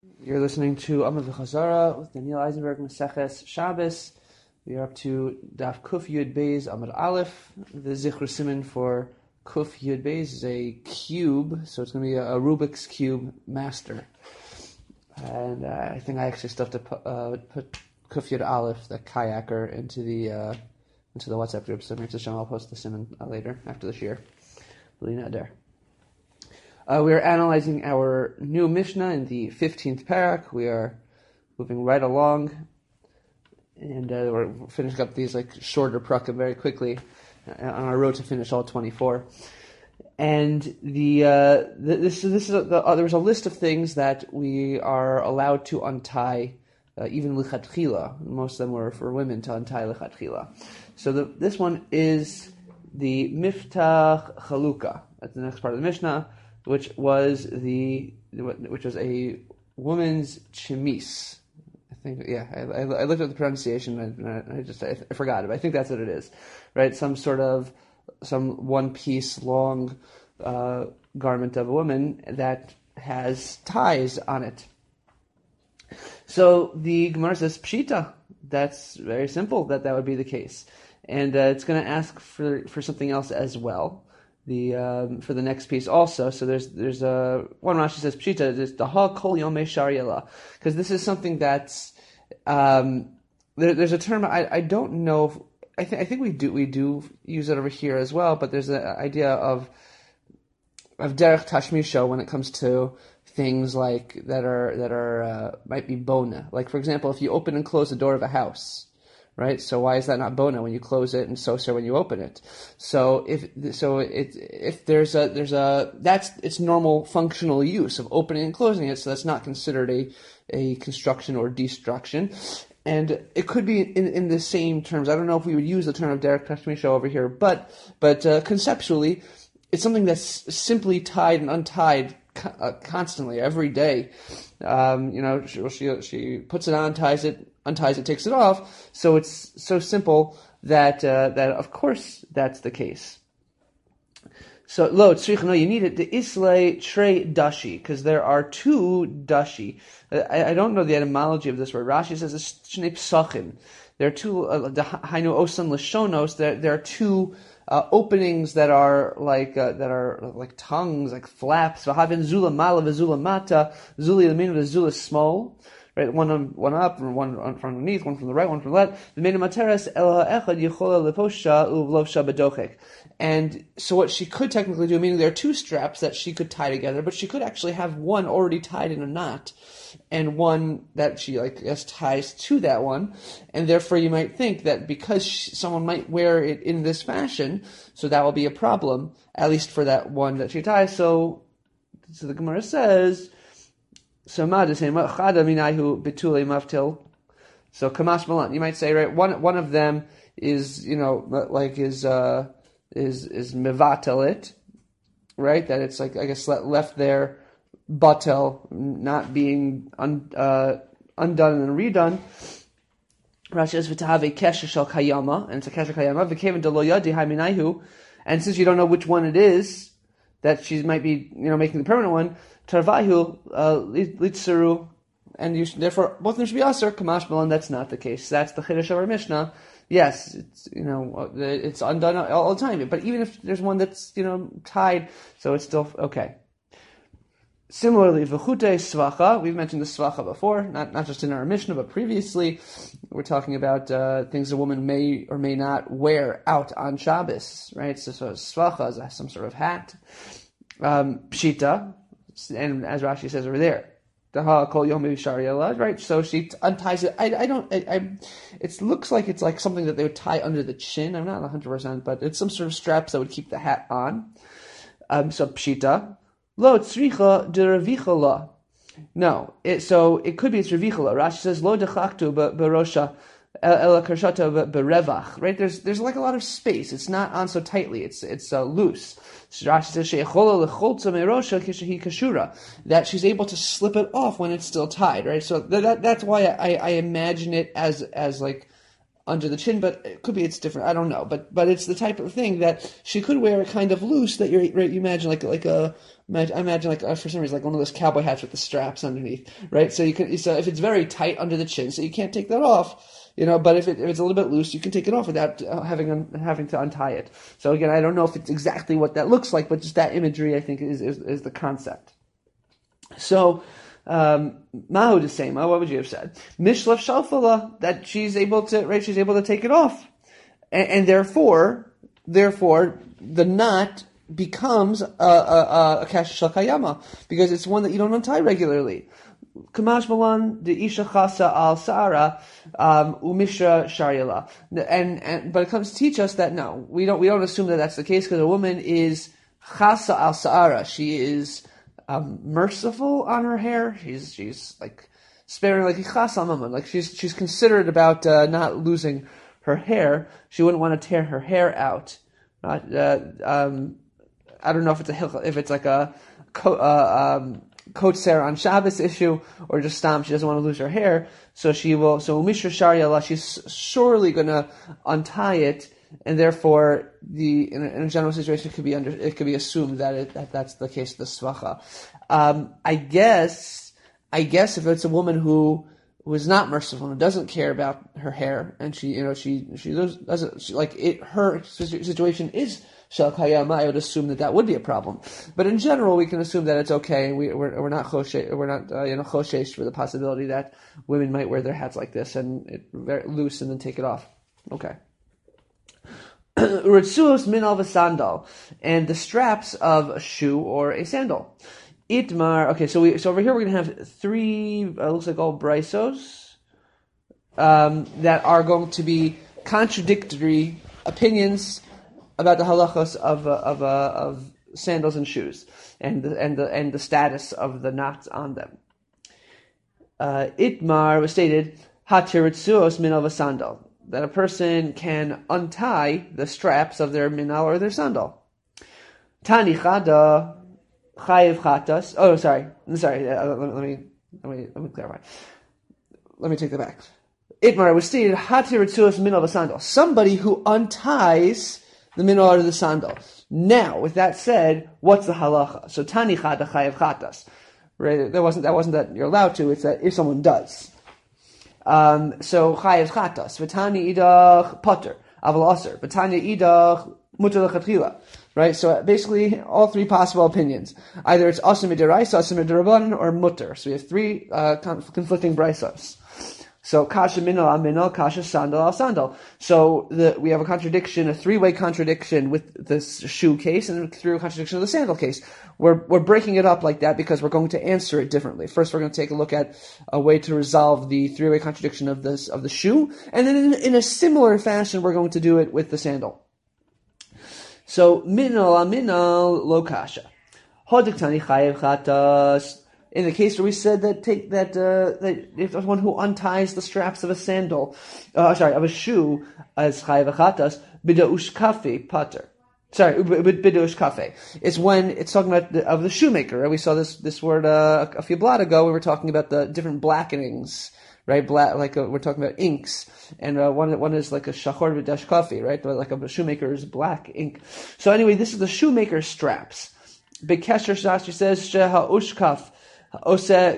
You're listening to Amud V'Chazara with Daniel Eisenberg, Maseches Shabbos. We are up to Daf Kuf Yud Beis Amud Aleph. The Zichur Siman for Kuf Yud Beis is a cube, so it's going to be a Rubik's Cube master. And I think I actually still have to put Kuf Yud Aleph, the kayaker, into the WhatsApp group. So I'll post the Siman later after the Shir. Lina there. We are analyzing our new Mishnah in the 15th parak. We are moving right along, and we're finishing up these shorter prakim very quickly on our road to finish all 24. And there was a list of things that we are allowed to untie, even lichatchila. Most of them were for women to untie lichatchila. So this one is the miftach chalukah. That's the next part of the Mishnah, which was a woman's chemise. I think, I looked at the pronunciation and I forgot it, but I think that's what it is, right? Some one-piece long garment of a woman that has ties on it. So the Gemara says pshita. That's very simple. That would be the case, and it's going to ask for something else as well. For the next piece also. So there's one Rashi says pshita is the ha kol yomei shariela, because this is something that's there's a term I don't know. I think we do use it over here as well, but there's an idea of derech tashmisha when it comes to things like that are might be bona. Like for example, if you open and close the door of a house, right? So why is that not bona when you close it and so when you open it? So if there's that's its normal functional use of opening and closing it, so that's not considered a construction or destruction. And it could be in the same terms. I don't know if we would use the term of derech tashmisha over here, but conceptually, it's something that's simply tied and untied constantly every day. She puts it on, ties it, unties it, takes it off. So it's so simple that of course that's the case. So you need it. The islay tre dashi, because there are two dashi. I don't know the etymology of this word. Rashi says it's shnei psachim. There are two hainu osan lashonos. There are two openings that are like tongues, like flaps. V'havin zula mala v'zula mata, zuli yamin v'zula small. Right, one up, one from underneath, one from the right, one from the left. And so what she could technically do, meaning there are two straps that she could tie together, but she could actually have one already tied in a knot, and one that she ties to that one, and therefore you might think that because someone might wear it in this fashion, so that will be a problem, at least for that one that she ties. So the Gemara says, so kamash malan. You might say, right, one of them is mevatel it, right? That it's left there, batel, not being undone and redone. Rashi says v'tahave kesher shel kayama, and it's a kesher kayama. V'keven delo yadi haminayu, and since you don't know which one it is that she might be making the permanent one, tarvahu litzeru, and therefore both of them should be aser. Kamash malan. That's not the case. That's the chiddush of our Mishnah. Yes, it's undone all the time. But even if there's one that's tied, so it's still okay. Similarly, v'chute svacha. We've mentioned the svacha before, not just in our Mishnah, but previously. We're talking about things a woman may or may not wear out on Shabbos, right? So svacha is some sort of hat. Pshita, and as Rashi says over there, right? So she unties it. It looks like it's like something that they would tie under the chin. I'm not 100%, but it's some sort of straps that would keep the hat on. So pshita. Lo tzricha deravicha la. No, so it could be it's revicha la. Rashi says lo dechaktu berosha ela karshata berevach. Right? There's like a lot of space. It's not on so tightly. It's loose. Rashi says she'echola lecholtza merosha kishehi kashura, that she's able to slip it off when it's still tied. Right? So that's why I imagine it as like under the chin, but it could be it's different. I don't know, but it's the type of thing that she could wear it kind of loose. That you imagine I imagine for some reason like one of those cowboy hats with the straps underneath, right? So if it's very tight under the chin, so you can't take that off, But if it's a little bit loose, you can take it off without having to untie it. So again, I don't know if it's exactly what that looks like, but just that imagery, I think, is the concept. So. Mahu the same. What would you have said? Mishlaf shalfala, that she's able to take it off, and therefore the knot becomes a kasha shel kayama because it's one that you don't untie regularly. Kamash malan the isha chasa al sara umishra sharyala, and but it comes to teach us that no, we don't assume that that's the case because a woman is chasa al sara. She is merciful on her hair. She's like sparing, like ichas al, like she's considerate about not losing her hair. She wouldn't want to tear her hair out. I don't know if it's like a kotzer on Shabbos issue or just stam. She doesn't want to lose her hair, so she will. So umishra sharyala, she's surely going to untie it. And therefore, in a general situation, it could be assumed that that's the case of the svacha. I guess if it's a woman who is not merciful and doesn't care about her hair, and she doesn't like it, her situation is shel kayama, I would assume that would be a problem. But in general, we can assume that it's okay. We're not choshesh for the possibility that women might wear their hats like this and it very loose and then take it off. Okay. Ritzuos min al sandal, and the straps of a shoe or a sandal. Itmar. Okay, so over here we're going to have three. Looks like all brisos that are going to be contradictory opinions about the halachos of sandals and shoes and the status of the knots on them. Itmar was stated hatir ritzuos min al sandal, that a person can untie the straps of their minal or their sandal. Tani chada chayiv chatas. Oh, sorry. Let me clarify. Let me take that back. Itmar was stated hatir ritzuos minal v'sandal, somebody who unties the minal or the sandal. Now, with that said, what's the halacha? So tani chada chayiv chatas. Right? That wasn't that you're allowed to. It's that if someone does. So chayev chatas, v'tani idach potter, aval aser, v'tani idach mutar lechatchila. Right? So basically, all three possible opinions. Either it's aser midiraisa, aser midirabanan, or mutar. So we have three conflicting brisas. So kasha minal al minal, kasha sandal al sandal. So we have a contradiction, a three-way contradiction with the shoe case, and a three-way contradiction of the sandal case. We're breaking it up like that because we're going to answer it differently. First, we're going to take a look at a way to resolve the three-way contradiction of the shoe, and then in a similar fashion, we're going to do it with the sandal. So minal al minal lo kasha. Hodiktani chayev chatas. In the case where we said that if there's one who unties the straps of a sandal, of a shoe, as chayav chatas, bidaush kafe pater. Sorry, bidaush kafe. It's when it's talking about of the shoemaker. Right? We saw this word a few blot ago. We were talking about the different blackenings, right? We're talking about inks, and one is like a shachor b'dash kafe, right? Like a shoemaker's black ink. So anyway, this is the shoemaker's straps. Bekesher Shashi says sheha ushkaf. Meaning,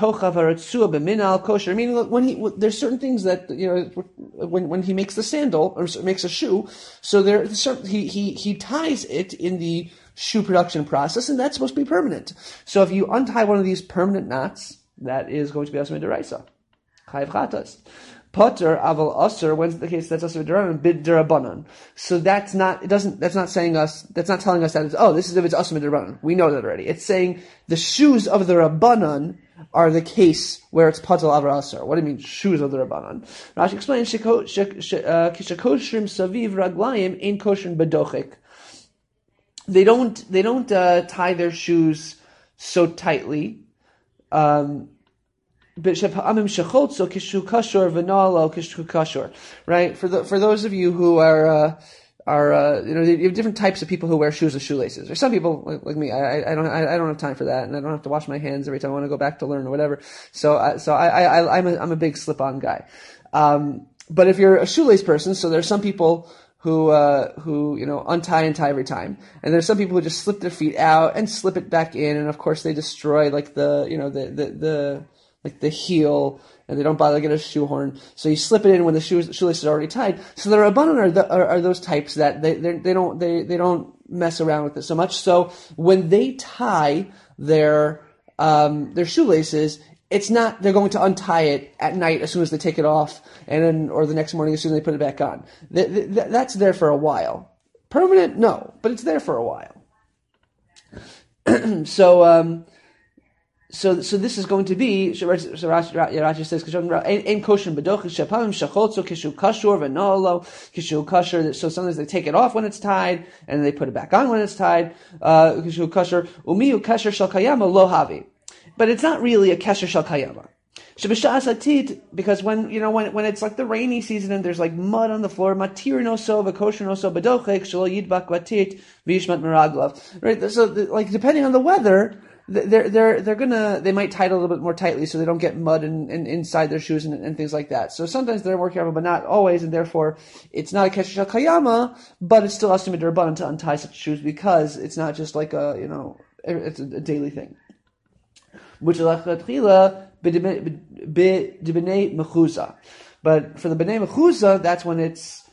when there's certain things that when he makes the sandal or makes a shoe, so he ties it in the shoe production process, and that's supposed to be permanent. So if you untie one of these permanent knots, that is going to be asur midiraisa, chayiv chatas. Potter aval asur, when's the case that's asur midirabanan, bid derabanan. So that's not telling us that this is if it's asur midirabanan. We know that already. It's saying the shoes of the rabbanan are the case where it's potter aval asur. What do you mean shoes of the rabbanan? Rashi explains kishakoshrim saviv raglayim ein koshrim bedochik. They don't tie their shoes so tightly. Right? For those of you who are you have different types of people who wear shoes with shoelaces. Or some people like me, I don't have time for that, and I don't have to wash my hands every time I want to go back to learn or whatever. So I'm a big slip-on guy. But if you're a shoelace person, so there's some people who untie and tie every time, and there's some people who just slip their feet out and slip it back in, and of course they destroy like the heel, and they don't bother to get a shoehorn. So you slip it in when the shoelace is already tied. So the Rabbanan are those types that they don't mess around with it so much. So when they tie their shoelaces, it's not they're going to untie it at night as soon as they take it off, or the next morning as soon as they put it back on. That's there for a while. Permanent, no, but it's there for a while. So this is going to be. Rashi says, "Ein kosher bedochis shapamim shachotzo kishu kashur v'noolo kishu kasher." So sometimes they take it off when it's tied, and they put it back on when it's tied. Kishu kasher umiu kasher shel kayama lo havi. But it's not really a kesher shel kayama. Shebishas atit, because when it's like the rainy season and there's like mud on the floor, matir no so v'kosher no so bedochik shelo yidbak batit v'yishmat meraglav. Right. So depending on the weather, they might tie it a little bit more tightly so they don't get mud inside their shoes and things like that. So sometimes they're more careful, but not always, and therefore it's not a kesher shel kayama, but it's still asum d'Rabbanan to untie such shoes because it's not just like it's a daily thing. Which but for the B'nai Mechuza, that's when it's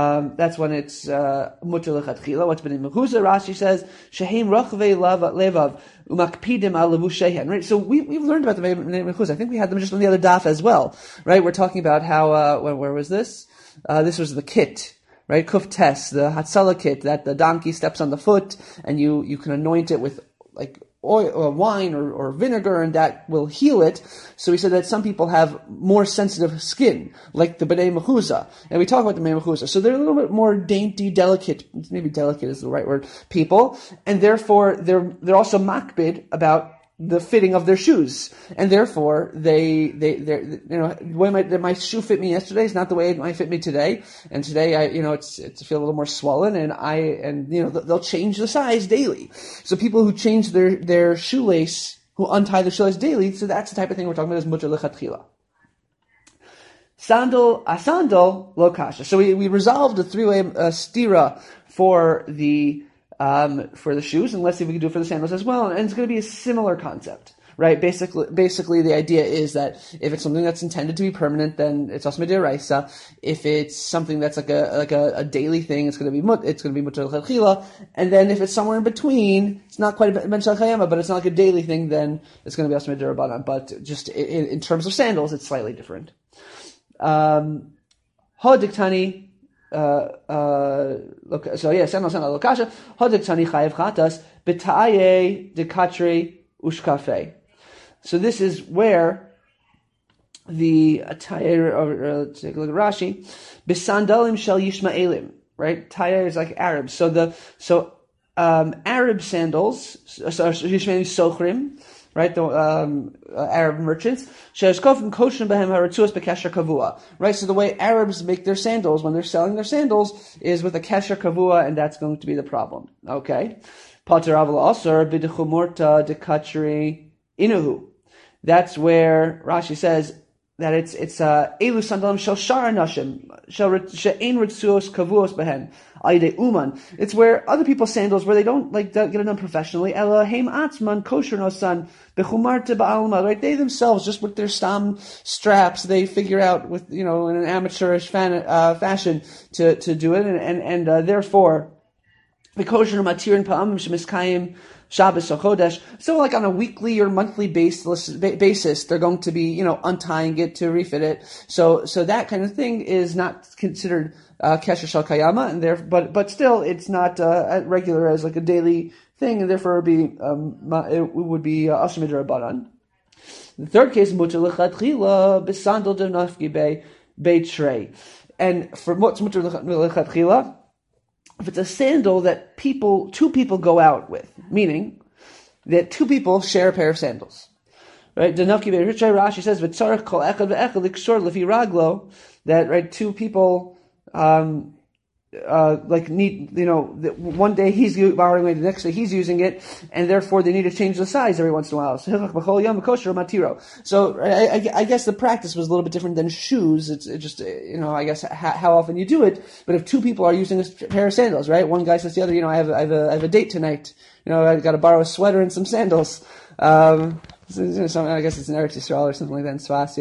mutter lechatchila. What's B'nai Mechuza? Rashi says shehem rachvei levav umakpidim al levushehen. Right. So we've learned about the B'nai Mechuza. I think we had them just on the other daf as well. Right. We're talking about how where was this? This was the kit. Right. Kuf tes, the Hatzalah kit that the donkey steps on the foot and you can anoint it with like oil or wine or vinegar, and that will heal it. So we said that some people have more sensitive skin, like the B'nai Mechuza. And we talk about the B'nai Mechuza. So they're a little bit more dainty, delicate, maybe delicate is the right word, people. And therefore, they're also makbid about the fitting of their shoes. And therefore, the way my shoe fit me yesterday is not the way it might fit me today. And today, it's feel a little more swollen, and they'll change the size daily. So people who change their shoelace, who untie their shoelace daily, so that's the type of thing we're talking about as mutter lechatchila. Sandal, lo kasha. So we resolved a three-way stira for the shoes, and let's see if we can do it for the sandals as well. And it's going to be a similar concept, right? Basically, the idea is that if it's something that's intended to be permanent, then it's also midiraisa. If it's something that's like a daily thing, it's going to be mutter l'chadchila. And then if it's somewhere in between, it's not quite a ben shel kayama, but it's not like a daily thing, then it's going to be also midirabanan. But just in terms of sandals, it's slightly different. Hodiktani. Sandal lokasha. Hodik tani chayev chatas b'ta'aye dekatre ushkafe. So this is where the attire, let's take a look at Rashi. B'sandalim shel Yishmaelim, right? Taya is like Arabs. So Arab sandals, Yishmaelim sochrim, right? The Arab merchants. Right? So the way Arabs make their sandals when they're selling their sandals is with a kesher kavua, and that's going to be the problem. Okay. Pater avla asar b'dechumorta dekatri inuhu. That's where Rashi says that it's elu sandalim shel shar nashim she'ein ritzuos kavuos behen ayde uman. It's where other people's sandals, where they don't get it done professionally. Ela heim atzman kosher nosan bechumarta ba'alma. Right, they themselves just with their stam straps, they figure out with in an amateurish fashion to do it, and therefore the kosher matirin pa'amim shemiskayim Shabbos or Chodesh. So like on a weekly or monthly basis, they're going to be, untying it to refit it. So that kind of thing is not considered, kesher shel kayama, and but still it's not, regular as like a daily thing, and therefore it would be asher midrabanan. The third case, mutter lechatchila, b'sandal denafki beitrei. And for what's mutter lechatchila, if it's a sandal that two people go out with, meaning that two people share a pair of sandals, right? Rashi says, that right, two people, one day he's borrowing it, the next day he's using it, and therefore they need to change the size every once in a while. So I guess the practice was a little bit different than shoes. It's just, I guess how often you do it. But if two people are using a pair of sandals, right? One guy says to the other, I have a date tonight. I got to borrow a sweater and some sandals. I guess it's an Eretz Yisrael or something like that in Swas,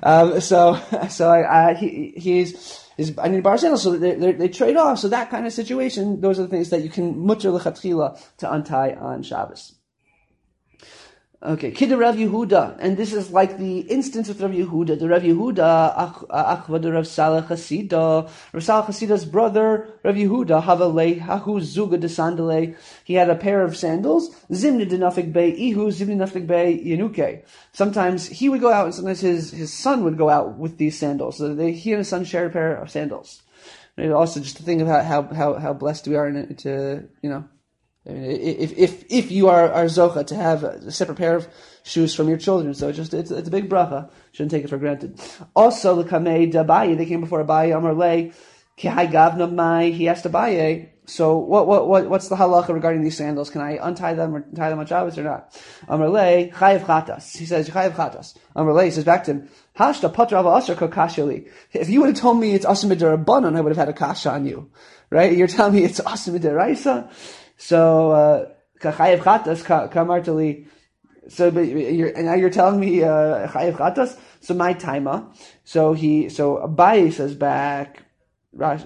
I need to borrow sandals, so they trade off. So that kind of situation, those are the things that you can mutter lechatchila to untie on Shabbos. Okay, Kid Rav Yehuda, and this is like the instance with Rav Yehuda. The Rav Yehuda, Achva de Rav Saleh Chasida, Rav Saleh Chasida's brother, Rav Yehuda, Havalei, Hahu Zuga de Sandale. He had a pair of sandals, Zimni de Nafik Bey, Ihu, Zimni Nafik Bey, Yenuke. Sometimes he would go out, and sometimes his son would go out with these sandals. So he and his son shared a pair of sandals. And also, just to think of how blessed we are I mean, if you are zocha to have a separate pair of shoes from your children, so it's a big bracha. Shouldn't take it for granted. Also, the kamei d'Abaye, they came before Abaye Amar Le, ki hai gavna mai. He asked Abaye, so what's the halacha regarding these sandals? Can I untie them or tie them on Shabbos or not? Amar Le, chayev chatas. He says chayev chatas. Amar Le, he says back to him, hashta patra v'asher kokasheli. If you would have told me it's asim midirabanan, I would have had a kasha on you, right? You're telling me it's asim midiraisa. So, chayev chatas, kamartali. So, but now you're telling me, chayev chatas? So, my taima. So Abaye says back, Rashi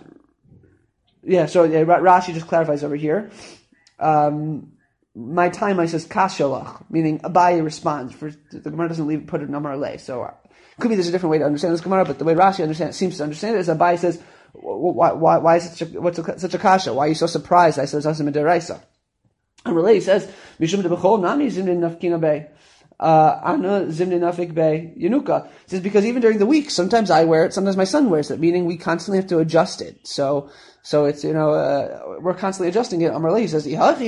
just clarifies over here. My taima says kashalach, meaning Abaye responds. The Gemara doesn't put it in Amar Le. So, could be there's a different way to understand this Gemara, but the way Rashi seems to understand it is Abaye says, why is such a kasha? Why are you so surprised? I said Zasim Deraisa. And Relay says, Mishum de Bechol Nami Zimni Nafkina Bey. Ana Zimni Nafik Bey Yenuka. It says because even during the week, sometimes I wear it, sometimes my son wears it, meaning we constantly have to adjust it. So it's, we're constantly adjusting it. Amarle says,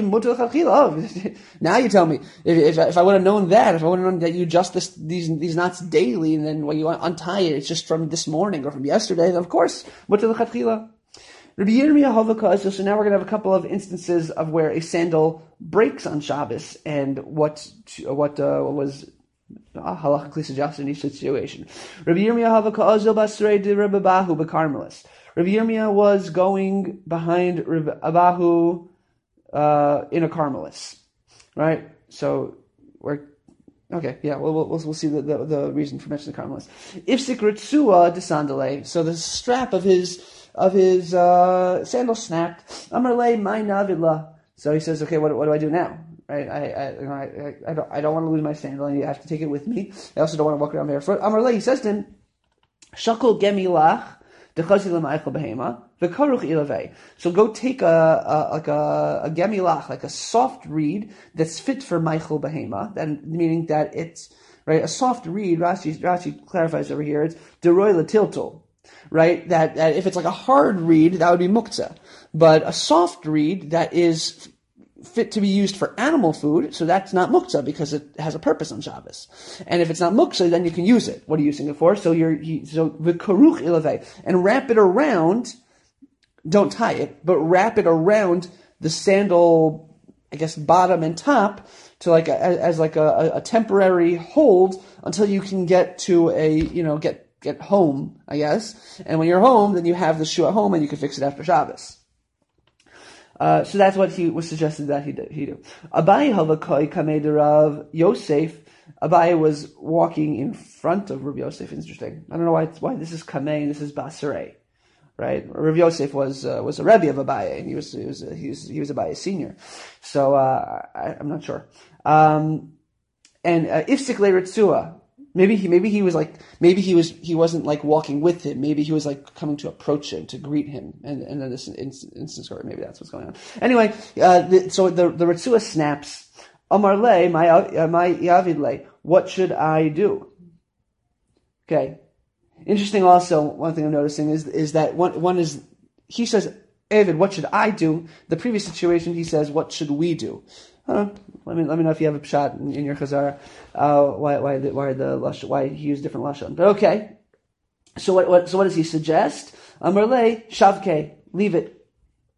now you tell me, if I would have known that, if I would have known that you adjust these knots daily, and then when you untie it, it's just from this morning or from yesterday, then of course, mutal chatchila. Rabbi Yirmiyah Havakaz, so now we're going to have a couple of instances of where a sandal breaks on Shabbos, and what was halachically suggested in each situation. Rabbi Yirmiyah Havakaz basrei de Rabbi Abahu beCarmelis. Rabbi Yirmiyah was going behind Rabbi Abahu in a Carmelis, right? So we'll see the reason for mentioning the Carmelis. Ifsik ritzua de sandale. So the strap of his sandal snapped. Amarle my navidla. So he says, okay, what do I do now? Right? I don't want to lose my sandal, and I have to take it with me. I also don't want to walk around barefoot. Amarle, he says to him, shakol gemilach. So go take a gemilach, like a soft reed that's fit for Michael Behema, meaning that it's right. A soft reed, Rashi clarifies over here, it's deroy latiltul, right? That if it's like a hard reed, that would be muktzah, but a soft reed that is fit to be used for animal food, so that's not muktzah because it has a purpose on Shabbos. And if it's not muktzah, then you can use it. What are you using it for? So v'karuch ilavei, and wrap it around. Don't tie it, but wrap it around the sandal, I guess, bottom and top to as a temporary hold until you can get to get home, I guess. And when you're home, then you have the shoe at home and you can fix it after Shabbos. So that's what he was suggested that he do. Abaye havakoi kamei Rav Yosef. Abaye was walking in front of Rav Yosef. Interesting. I don't know why this is kamei and this is basarei, right? Rav Yosef was a rebbe of Abaye, and he was Abaye's senior. So I'm not sure. And ifsik le ritzua. Maybe he wasn't like walking with him. Maybe he was like coming to approach him, to greet him, and then this instance, or maybe that's what's going on. Anyway, so the Ritzua snaps. Amar le, my yavid le. What should I do? Okay. Interesting. Also, one thing I'm noticing is that one is he says, David, what should I do? The previous situation, he says, what should we do? Let me know if you have a pshat in your chazara. Why he used different lashon. But okay. So what does he suggest? Amar le shavke, leave it.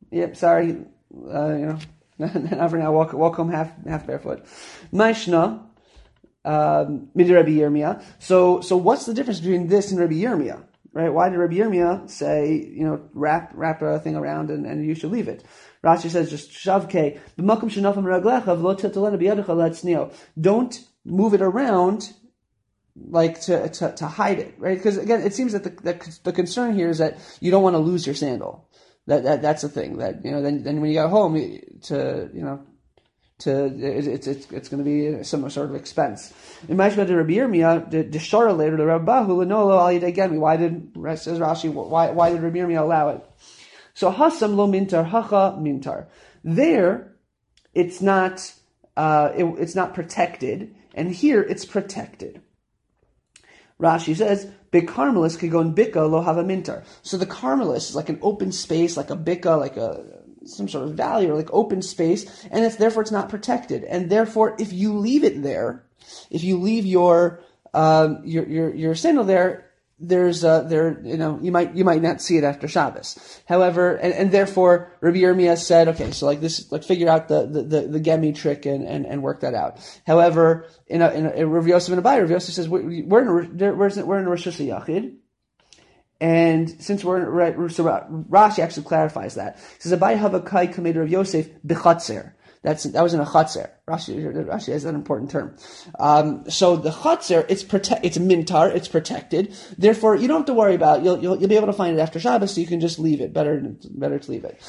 Yep, sorry. Not for now. Walk home half barefoot. Maishna, midi Rabbi Yirmiyah. So what's the difference between this and Rabbi Yirmiyah? Right? Why did Rabbi Yirmiyah say, wrap a thing around and you should leave it? Rashi says just shavke b'makom shenafam raglecha v'lo tiltalena b'yadecha le'atznio. Don't move it around like to hide it, right? Because again, it seems that the concern here is that you don't want to lose your sandal. That's the thing that then when you go home it's going to be some sort of expense. In Ma'ashma de Rabbi Yirmiyah, the shara later the Rabbahu lenolo al yidei gemi. Why did says Rashi? Why did Rabbi Yirmiyah allow it? So hasam lo mintar hacha mintar. There, it's not protected, and here it's protected. Rashi says, "Bekarmelis kigon bika lo hava mintar." So the karmelis is like an open space, like a bika, like some sort of valley or like open space, and therefore it's not protected. And therefore, if you leave it there, if you leave your sandal there, you might not see it after Shabbos. However, and therefore Rabbi Yirmiyah said, okay, so like this, like figure out the gemi trick and work that out. However, in Rav Yosef and Abai, Rav Yosef says we're in a Rosh Hashanah, and since so Rashi actually clarifies that. He says Abai havakai kamed Rav Yosef b'chatzer. That was in a chatzer. Rashi has that important term. So the chatzer, it's mintar, it's protected. Therefore, you don't have to worry about it. You'll be able to find it after Shabbos, so you can just leave it. Better to leave it.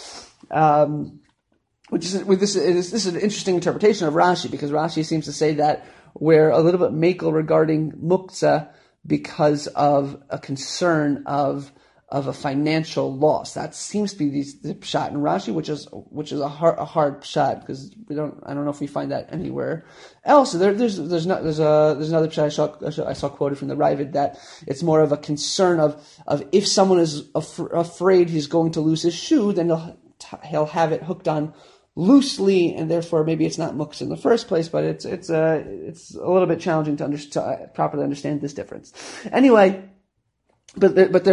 This is an interesting interpretation of Rashi, because Rashi seems to say that we're a little bit makel regarding muktzah because of a concern of a financial loss. That seems to be the pshat in Rashi, which is a hard pshat, because I don't know if we find that anywhere else. There's another pshat I saw quoted from the Ravid that it's more of a concern of if someone is afraid he's going to lose his shoe, then he'll have it hooked on loosely, and therefore maybe it's not muktzah in the first place, but it's a little bit challenging to properly understand this difference. Anyway. But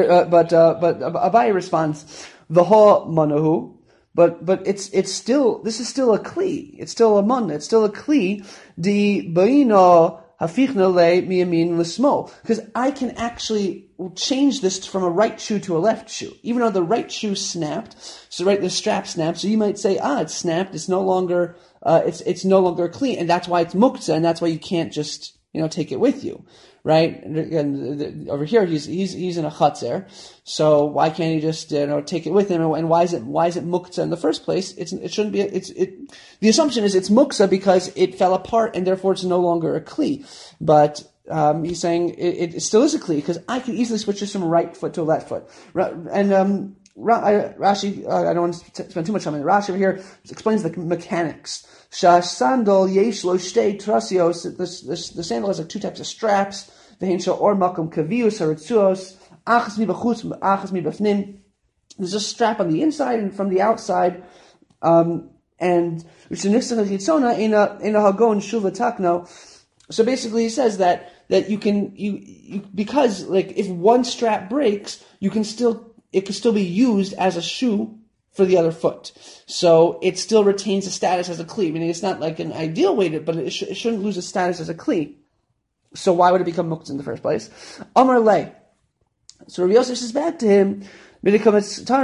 Abai responds, V'ho manahu, but it's still, this is still a kli. It's still a man. It's still a kli. Di ba'ino hafichna le miyamin l'smol. Because I can actually change this from a right shoe to a left shoe. Even though the right shoe snapped, the strap snapped, so you might say, it's snapped, it's no longer, it's no longer clean, and that's why it's muktzah, and that's why you can't just, take it with you. Right? And over here, he's in a chatzer. So why can't he just, take it with him? And why is it muktzah in the first place? It shouldn't be, the assumption is it's muktzah because it fell apart and therefore it's no longer a kli. But, he's saying it still is a kli because I can easily switch this from right foot to a left foot. And, Rashi, I don't want to spend too much time on it. Rashi over here explains the mechanics. Sandal yesh lo shtei trasios. The sandal has like two types of straps. Ve'hen or makom kavius haritzuos. Achas mi b'chutz, achas mi b'fnim. There's a strap on the inside and from the outside. And v'shenifsach chitzona ina hagon shuva takno. So basically, he says that you can because like if one strap breaks, it can still be used as a shoe for the other foot. So it still retains a status as a kli. Meaning it's not like an ideal way but it shouldn't lose its status as a kli. So why would it become muktzah in the first place? Amar lei. So Rabbi Yosef says back to him, so from the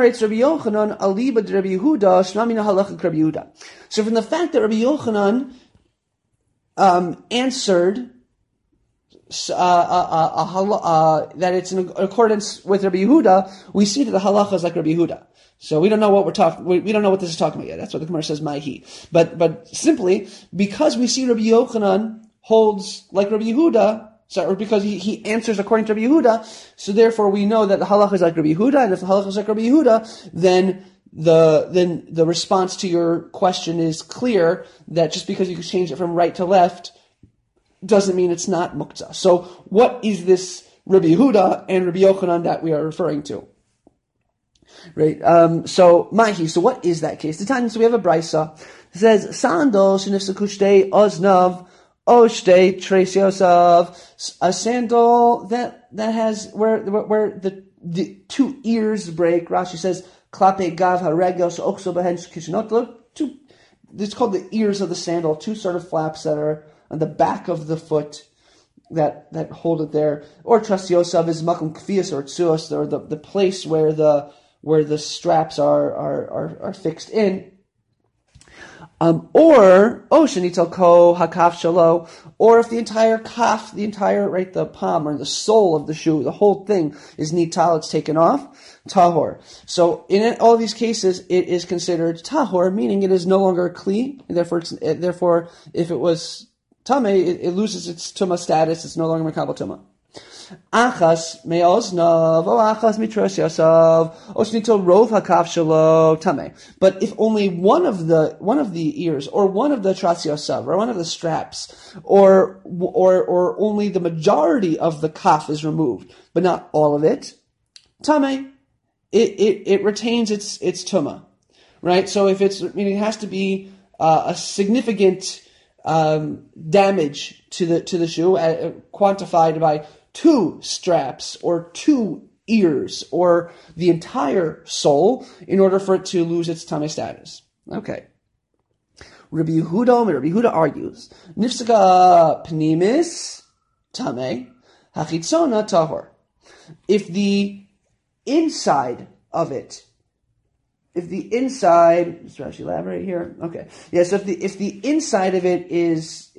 fact that Rabbi Yochanan answered that it's in accordance with Rabbi Yehuda, we see that the halacha is like Rabbi Yehuda. So we don't know what we don't know what this is talking about yet. That's what the Gemara says, Ma'hi. But simply, because we see Rabbi Yochanan holds like Rabbi Yehuda, or because he answers according to Rabbi Yehuda, so therefore we know that the halacha is like Rabbi Yehuda, and if the halacha is like Rabbi Yehuda, then the response to your question is clear, that just because you can change it from right to left, doesn't mean it's not muktzah. So what is this Rabbi Yehuda and Rabbi Yochanan that we are referring to? Right. So what is that case? So we have a brisa. It says sandal shenifsakushtei oznav oshtei tres yosav. A sandal that has where the two ears break. Rashi says klape gav haregel she'ochso behen kishnotlo. It's called the ears of the sandal, two sort of flaps that are on the back of the foot that hold it there. Or trasiosav is makom kfias or tsuos, or the place where the straps are fixed in. Or shenital ko hakaf shalo, or if the entire kaf, the palm or the sole of the shoe, the whole thing is nital, it's taken off, tahor. So in all these cases, it is considered tahor, meaning it is no longer a kli, and therefore, if it was tameh, it loses its tumah status, it's no longer mekabel tumah. Achas me'oznav, achas mitros yasav, osnito rov hakaf shelo tameh. But if only one of the ears, or one of the tras yasav, or one of the straps, or only the majority of the kaf is removed, but not all of it, tameh, it retains its tumah, right? So if meaning it has to be a significant damage to the shoe, quantified by 2 straps or 2 ears or the entire sole in order for it to lose its tameh status. Okay. Rabbi Yehuda argues, Nifsaka pnimis tameh, hachitzona tahor. If the inside of it, just Rashi elaborate here. Okay. Yeah, so if the inside of it is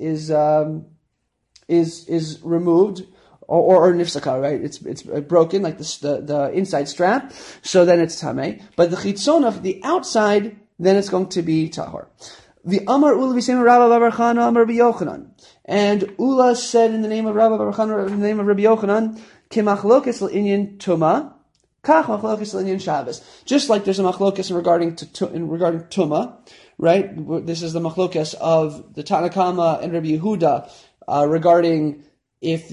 removed, or nifsaka, right? It's broken, like the inside strap. So then it's tameh. But the chitzon of the outside, then it's going to be tahor. The Amar Ula b'shem Rabba bar Chana Amar Rabbi Yochanan, and Ula said in the name of Rabba bar Chana, in the name of Rabbi Yochanan, Kimachlokes l'inyan tuma, kach machlokes l'inyan Shabbos. Just like there's a machlokes regarding tuma, right? This is the machlokes of the Tanna Kama and Rabbi Yehuda regarding if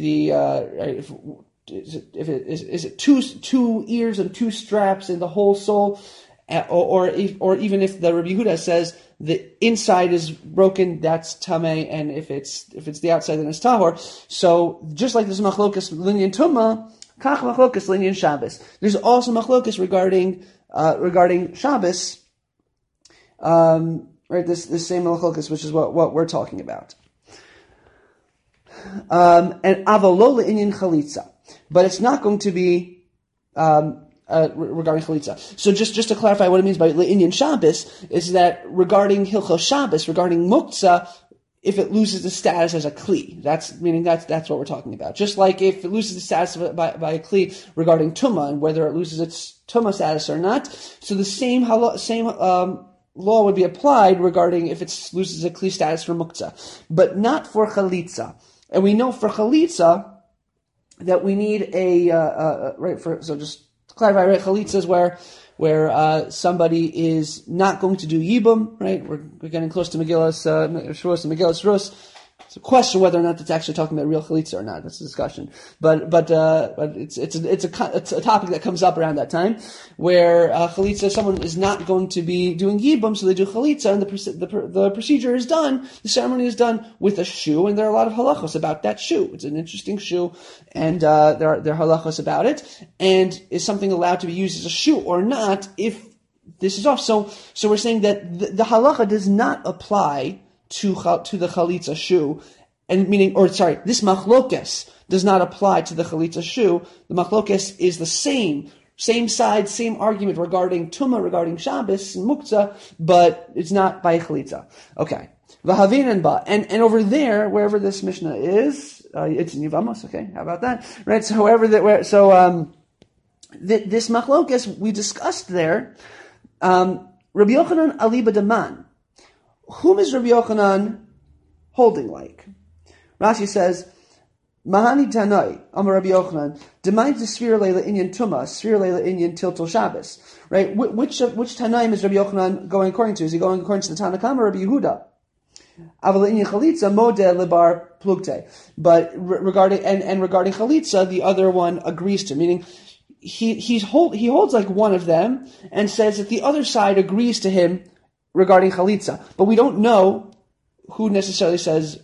it two ears and 2 straps in the whole sole, or even if the Rabbi Yehuda says the inside is broken, that's tameh, and if it's the outside, then it's tahor. So just like there's machlokas linyan tuma, kach machlokas linyan Shabbos. There's also machlokas regarding Shabbos, right? This same machlokas, which is what we're talking about. And avolola inyan chalitza, but it's not going to be regarding chalitza. So just to clarify what it means by inyan Shabbos is that regarding hilchos Shabbos, regarding muktzah, if it loses the status as a kli, that's what we're talking about. Just like if it loses the status by a kli regarding tumah, and whether it loses its tumah status or not. So the same law would be applied regarding if it loses a kli status for muktzah, but not for chalitza. And we know for chalitza that we need so just to clarify, right? Chalitza is where somebody is not going to do yibum, right? We're getting close to Megillas Shavuos and Megillas Rus. It's a question whether or not it's actually talking about real chalitza or not. That's a discussion. But it's a topic that comes up around that time, where chalitza, someone is not going to be doing yibum, so they do chalitza, and the procedure is done, the ceremony is done with a shoe, and there are a lot of halachos about that shoe. It's an interesting shoe, and there are halachos about it, and is something allowed to be used as a shoe or not if this is off. So we're saying that the halacha does not apply to the chalitza shoe, and this machlokes does not apply to the chalitza shoe. The machlokes is the same side, same argument regarding tumah, regarding Shabbos and muktzah, but it's not by chalitza. Okay, v'havin and ba, and over there, wherever this Mishnah is, it's in Yevamos. Okay, how about that? Right. So this machlokes we discussed there, Rabbi Yochanan aliba deman. Whom is Rabbi Yochanan holding like? Rashi says, Mahani Tanai, Amar Rabbi Yochanan, Demai to Sfir Leila Inyan Tuma, Sfir Leila Inyan Tiltul Shabbos. Right? Which Tanaim is Rabbi Yochanan going according to? Is he going according to the Tanna Kama or Rabbi Yehuda? Aval Inyan Chalitza, Modeh Lebar Plugte. But regarding Chalitza, the other one agrees to, meaning he holds like one of them and says that the other side agrees to him regarding chalitza, but we don't know who necessarily says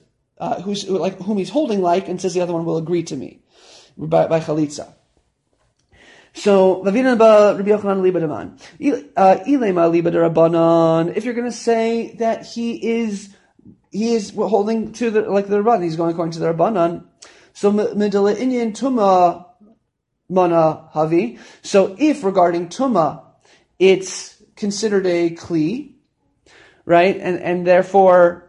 whom he's holding like, and says the other one will agree to me by chalitza. So, Vavina ba Rabbi Yochanan liba deman. Ilema liba de Rabbanan. If you're going to say that he is holding to the Rabbanan, he's going according to the Rabbanan. So, midala inyan tuma mana havi. So, if regarding tuma, it's considered a kli, right? And therefore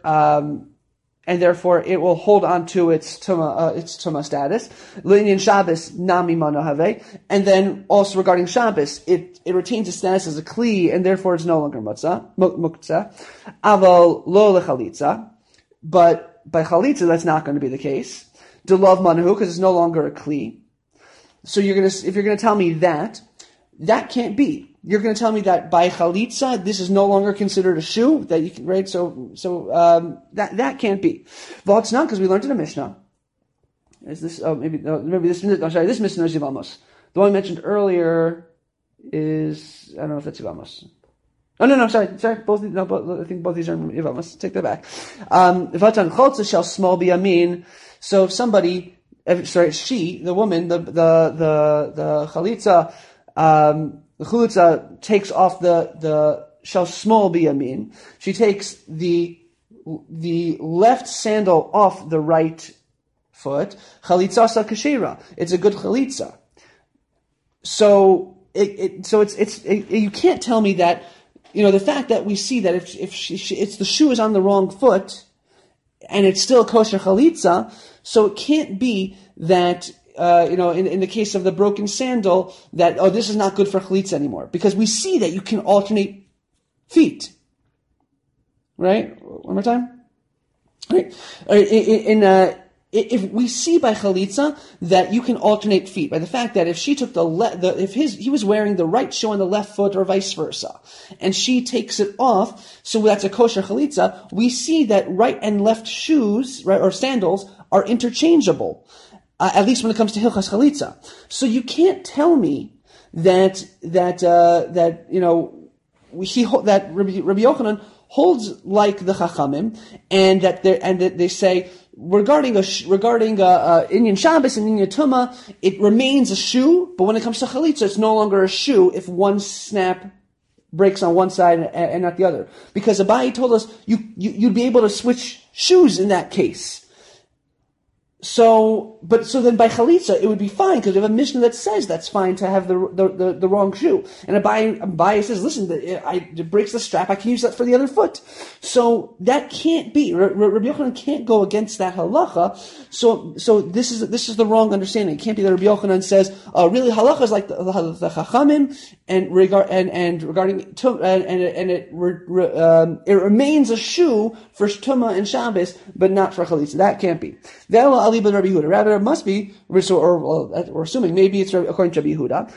it will hold on to its tuma status. L'inyan Shabbos nami mana have, and then also regarding Shabbos, it retains its status as a kli, and therefore it's no longer muktzah. Aval lo lechalitza, but by chalitza that's not going to be the case. Delav manahu, because it's no longer a kli. So if you're gonna tell me that can't be. You're going to tell me that by chalitza, this is no longer considered a shoe that you can, right? So that can't be. Well, it's not, because we learned in a Mishnah. Is this? Oh, maybe this. I'm sorry. This Mishnah is Yevamos. The one I mentioned earlier is, I don't know if that's Yevamos. Oh no, sorry. I think both these are Yevamos. Take that back. Vatan chalitza shall small be amin. So if somebody, she, the woman, the chalitza, the chulitza takes off the shall small be amin. She takes the left sandal off the right foot. Chalitza sa kashira. It's a good chalitza. So you can't tell me that, the fact that we see that if it's the shoe is on the wrong foot and it's still kosher chalitza, so it can't be that in the case of the broken sandal, that, this is not good for chalitza anymore. Because we see that you can alternate feet. Right? One more time? Right? If we see by chalitza that you can alternate feet, by the fact that if she took he was wearing the right shoe on the left foot or vice versa, and she takes it off, so that's a kosher chalitza, we see that right and left shoes, right, or sandals, are interchangeable. At least when it comes to Hilchas Chalitza. So you can't tell me that Rabbi Yochanan holds like the Chachamim, and that they say regarding Inyan Shabbos and Inyan Tuma, it remains a shoe, but when it comes to Chalitza, it's no longer a shoe if one snap breaks on one side and not the other. Because Abaye told us you'd be able to switch shoes in that case. So then by chalitza it would be fine, because we have a Mishnah that says that's fine to have the wrong shoe. And Abaye says, listen, it breaks the strap, I can use that for the other foot. So that can't be. Rabbi Yochanan can't go against that halacha. So this is the wrong understanding. It can't be that Rabbi Yochanan says, really halacha is like the Chachamim, and regarding it remains a shoe for Tuma and Shabbos, but not for chalitza. That can't be. Rather, it must be, we're assuming, maybe it's according to Rabbi Yehuda,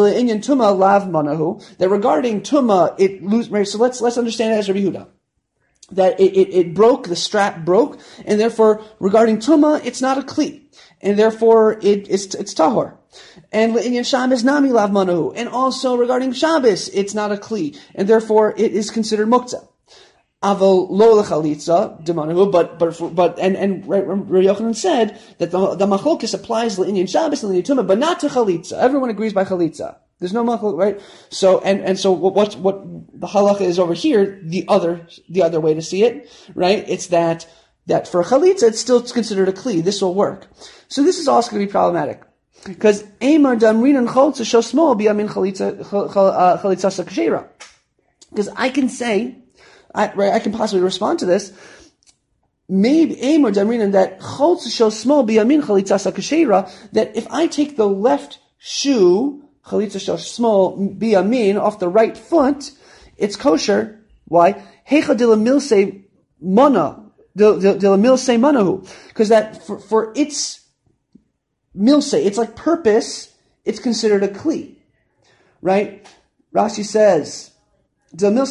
that regarding Tuma, it loses. So let's understand it as Rabbi Yehuda. That it broke, the strap broke, and therefore, regarding Tuma, it's not a kli. And therefore, it's tahor. And in Shabbos nami lav manahu. And also regarding Shabbos, it's not a kli. And therefore, it is considered muktzah. Aval lo lechalitza demanahu, but Rabbi Yochanan said that the machlokes applies to Inyan Shabbos and Inyan Tuma, but not to chalitza. Everyone agrees by chalitza. There's no machlok, right? So so what the halacha is over here, the other way to see it, right? It's that for chalitza it's still considered a kli. This will work. So this is also going to be problematic. Because Eimar damrinan chalitza shosmo biyamin chalitza sakashera. Because I can say, I can possibly respond to this. Maybe Amor Damrinan that Choltz shows small biyamin chalitza sakashera, that if I take the left shoe chalitza shows small biyamin off the right foot, it's kosher. Why? Hecha de la milse mana de la milse manahu, because that for its milse, it's like purpose, it's considered a kli, right? Rashi says, because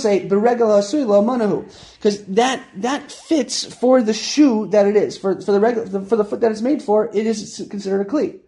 that fits for the shoe that it is, for the foot that it's made for, it is considered a kli.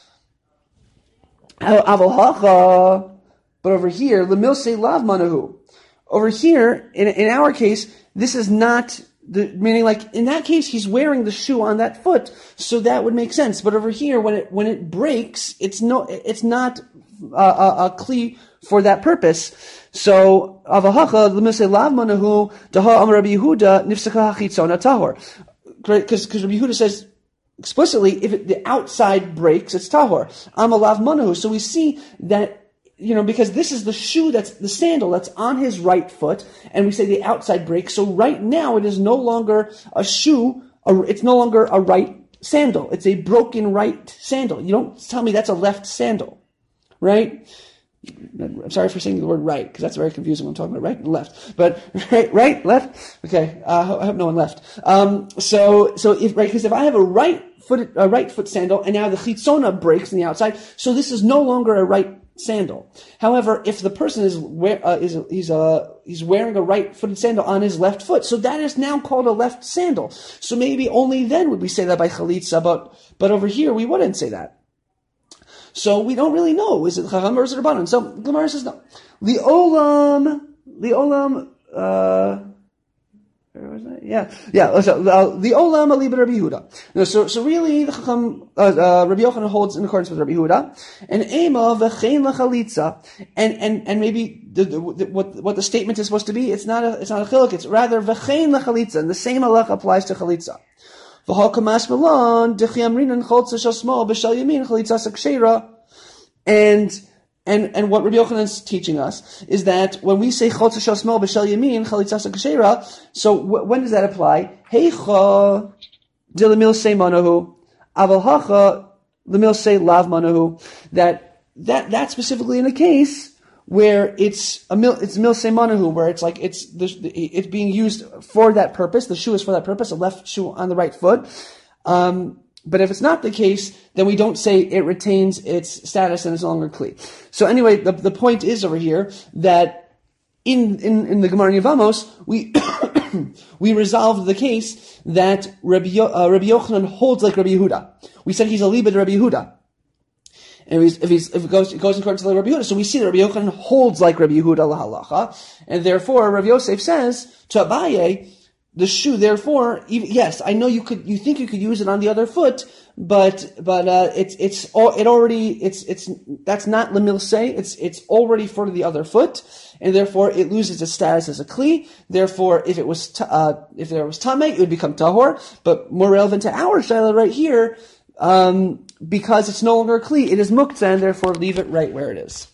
But over here, lemilse lav manahu. Over here, in our case, this is not meaning like in that case he's wearing the shoe on that foot, so that would make sense. But over here, when it breaks, it's not a kli for that purpose. So avahacha l'misei lav manahu daha amar Rabbi Yehuda nifsaka hachitzona tahor. Because Rabbi Yehuda says explicitly, if the outside breaks, it's tahor. Amalav manahu. So we see that, because this is the shoe that's the sandal that's on his right foot, and we say the outside breaks. So right now it is no longer a shoe. It's no longer a right sandal. It's a broken right sandal. You don't tell me that's a left sandal, right? I'm sorry for saying the word right, because that's very confusing when I'm talking about right and left. But right, left. Okay, I hope no one left. Because if I have a right foot sandal, and now the chitzona breaks on the outside, so this is no longer a right sandal. However, if the person is wearing a right-footed sandal on his left foot, so that is now called a left sandal. So maybe only then would we say that by chalitza, but over here we wouldn't say that. So we don't really know. Is it Chacham or is it Rabbanan? So Gemara says no. Where was that? Yeah. So the Olam aliba Rabbi Yehuda. So really, the Chacham Rabbi Yochanan holds in accordance with Rabbi Yehuda, and Ema v'chein lachalitza, and maybe what the statement is supposed to be. It's not a chiluk. It's rather v'chein lachalitza, and the same halach applies to chalitza. And what Rabbi Yochanan is teaching us is that when we say chotz shasmol b'shel yamin chalitzas kshera, so when does that apply? Heicha de lemil say manahu, aval hacha lemil say lav manahu. That specifically in a case where it's mil say manahu, where it's like it's being used for that purpose. The shoe is for that purpose, a left shoe on the right foot. But if it's not the case, then we don't say it retains its status and is no longer kli. So anyway, the point is over here that in the Gemara Yevamos, we resolved the case that Rabbi Yochanan holds like Rabbi Yehuda. We said he's a liba to Rabbi Yehuda. And if it goes according to Rabbi Yehuda, so we see that Rabbi Yochanan holds like Rabbi Yehuda lahalacha, and therefore Rabbi Yosef says to Abaye, the shoe, therefore, yes, I know you think you could use it on the other foot, but that's not lemilsei, it's already for the other foot, and therefore it loses its status as a kli. Therefore, if there was tamei, it would become tahor. But more relevant to our shaila right here, because it's no longer a kli, it is muktzah, and therefore leave it right where it is.